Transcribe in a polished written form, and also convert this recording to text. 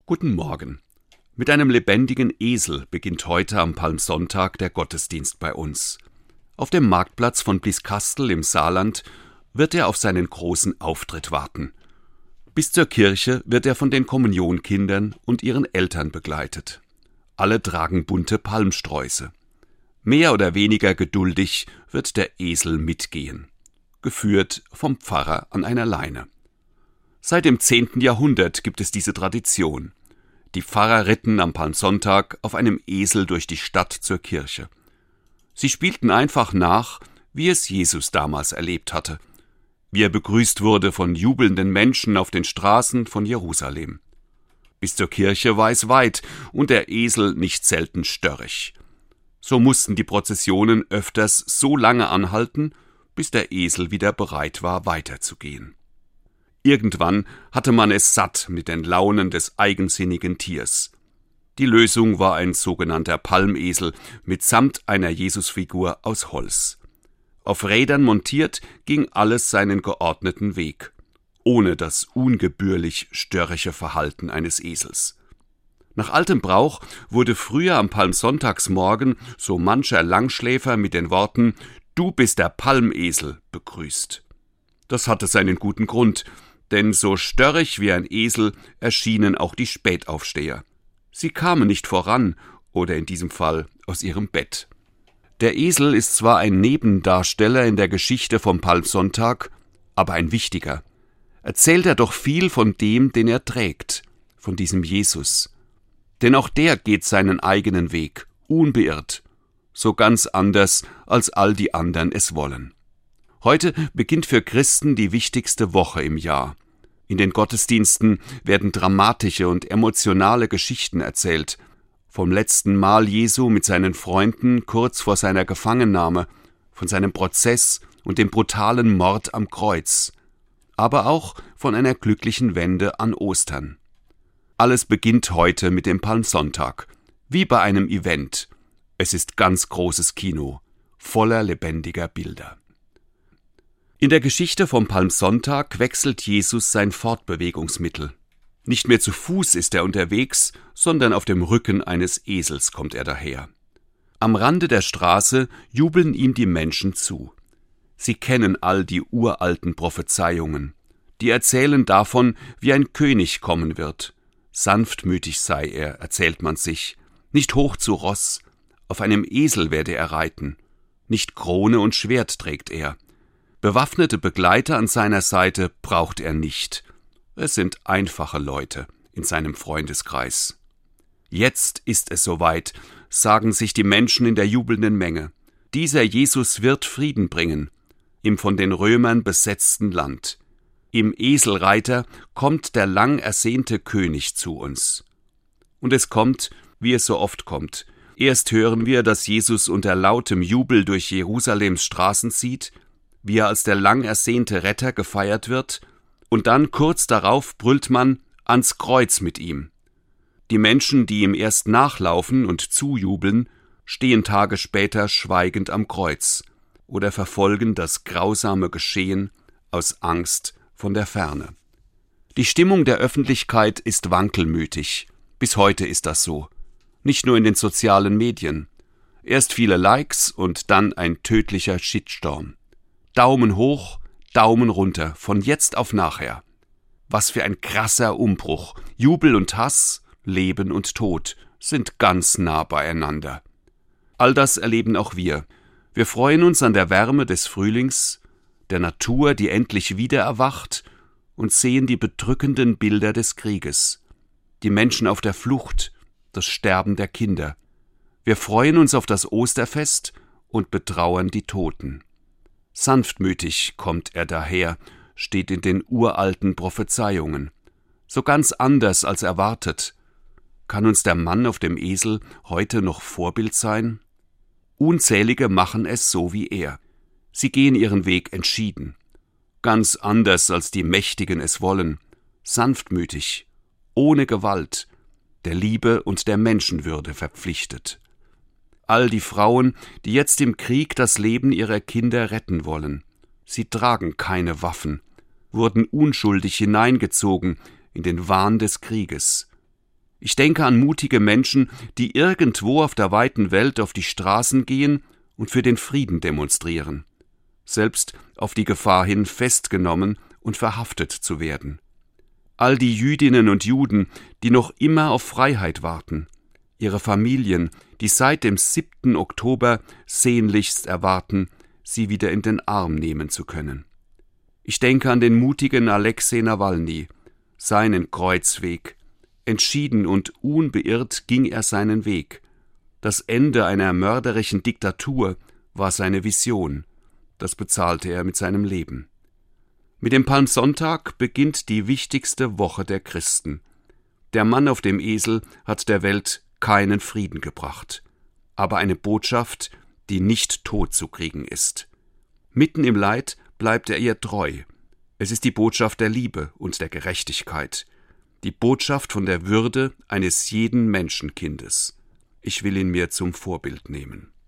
Guten Morgen. Mit einem lebendigen Esel beginnt heute am Palmsonntag der Gottesdienst bei uns. Auf dem Marktplatz von Blieskastel im Saarland wird er auf seinen großen Auftritt warten. Bis zur Kirche wird er von den Kommunionkindern und ihren Eltern begleitet. Alle tragen bunte Palmsträuße. Mehr oder weniger geduldig wird der Esel mitgehen, geführt vom Pfarrer an einer Leine. Seit dem 10. Jahrhundert gibt es diese Tradition. Die Pfarrer ritten am Palmsonntag auf einem Esel durch die Stadt zur Kirche. Sie spielten einfach nach, wie es Jesus damals erlebt hatte, wie er begrüßt wurde von jubelnden Menschen auf den Straßen von Jerusalem. Bis zur Kirche war es weit und der Esel nicht selten störrig. So mussten die Prozessionen öfters so lange anhalten, bis der Esel wieder bereit war, weiterzugehen. Irgendwann hatte man es satt mit den Launen des eigensinnigen Tiers. Die Lösung war ein sogenannter Palmesel mitsamt einer Jesusfigur aus Holz. Auf Rädern montiert ging alles seinen geordneten Weg, ohne das ungebührlich störrische Verhalten eines Esels. Nach altem Brauch wurde früher am Palmsonntagsmorgen so mancher Langschläfer mit den Worten »Du bist der Palmesel« begrüßt. Das hatte seinen guten Grund, denn so störrig wie ein Esel erschienen auch die Spätaufsteher. Sie kamen nicht voran, oder in diesem Fall aus ihrem Bett. Der Esel ist zwar ein Nebendarsteller in der Geschichte vom Palmsonntag, aber ein wichtiger. Erzählt er doch viel von dem, den er trägt, von diesem Jesus. Denn auch der geht seinen eigenen Weg, unbeirrt, so ganz anders, als all die anderen es wollen. Heute beginnt für Christen die wichtigste Woche im Jahr. In den Gottesdiensten werden dramatische und emotionale Geschichten erzählt. Vom letzten Mahl Jesu mit seinen Freunden kurz vor seiner Gefangennahme, von seinem Prozess und dem brutalen Mord am Kreuz, aber auch von einer glücklichen Wende an Ostern. Alles beginnt heute mit dem Palmsonntag, wie bei einem Event. Es ist ganz großes Kino, voller lebendiger Bilder. In der Geschichte vom Palmsonntag wechselt Jesus sein Fortbewegungsmittel. Nicht mehr zu Fuß ist er unterwegs, sondern auf dem Rücken eines Esels kommt er daher. Am Rande der Straße jubeln ihm die Menschen zu. Sie kennen all die uralten Prophezeiungen. Die erzählen davon, wie ein König kommen wird. Sanftmütig sei er, erzählt man sich, nicht hoch zu Ross, auf einem Esel werde er reiten, nicht Krone und Schwert trägt er. Bewaffnete Begleiter an seiner Seite braucht er nicht. Es sind einfache Leute in seinem Freundeskreis. Jetzt ist es soweit, sagen sich die Menschen in der jubelnden Menge. Dieser Jesus wird Frieden bringen, im von den Römern besetzten Land. Im Eselreiter kommt der lang ersehnte König zu uns. Und es kommt, wie es so oft kommt. Erst hören wir, dass Jesus unter lautem Jubel durch Jerusalems Straßen zieht, wie er als der lang ersehnte Retter gefeiert wird, und dann kurz darauf brüllt man ans Kreuz mit ihm. Die Menschen, die ihm erst nachlaufen und zujubeln, stehen Tage später schweigend am Kreuz oder verfolgen das grausame Geschehen aus Angst von der Ferne. Die Stimmung der Öffentlichkeit ist wankelmütig. Bis heute ist das so. Nicht nur in den sozialen Medien. Erst viele Likes und dann ein tödlicher Shitstorm. Daumen hoch, Daumen runter, von jetzt auf nachher. Was für ein krasser Umbruch. Jubel und Hass, Leben und Tod sind ganz nah beieinander. All das erleben auch wir. Wir freuen uns an der Wärme des Frühlings, der Natur, die endlich wieder erwacht, und sehen die bedrückenden Bilder des Krieges. Die Menschen auf der Flucht, das Sterben der Kinder. Wir freuen uns auf das Osterfest und betrauern die Toten. Sanftmütig kommt er daher, steht in den uralten Prophezeiungen. So ganz anders als erwartet. Kann uns der Mann auf dem Esel heute noch Vorbild sein? Unzählige machen es so wie er. Sie gehen ihren Weg entschieden. Ganz anders als die Mächtigen es wollen. Sanftmütig, ohne Gewalt, der Liebe und der Menschenwürde verpflichtet. All die Frauen, die jetzt im Krieg das Leben ihrer Kinder retten wollen. Sie tragen keine Waffen, wurden unschuldig hineingezogen in den Wahn des Krieges. Ich denke an mutige Menschen, die irgendwo auf der weiten Welt auf die Straßen gehen und für den Frieden demonstrieren, selbst auf die Gefahr hin, festgenommen und verhaftet zu werden. All die Jüdinnen und Juden, die noch immer auf Freiheit warten, ihre Familien, die seit dem 7. Oktober sehnlichst erwarten, sie wieder in den Arm nehmen zu können. Ich denke an den mutigen Alexei Nawalny, seinen Kreuzweg. Entschieden und unbeirrt ging er seinen Weg. Das Ende einer mörderischen Diktatur war seine Vision. Das bezahlte er mit seinem Leben. Mit dem Palmsonntag beginnt die wichtigste Woche der Christen. Der Mann auf dem Esel hat der Welt keinen Frieden gebracht, aber eine Botschaft, die nicht totzukriegen ist. Mitten im Leid bleibt er ihr treu. Es ist die Botschaft der Liebe und der Gerechtigkeit, die Botschaft von der Würde eines jeden Menschenkindes. Ich will ihn mir zum Vorbild nehmen.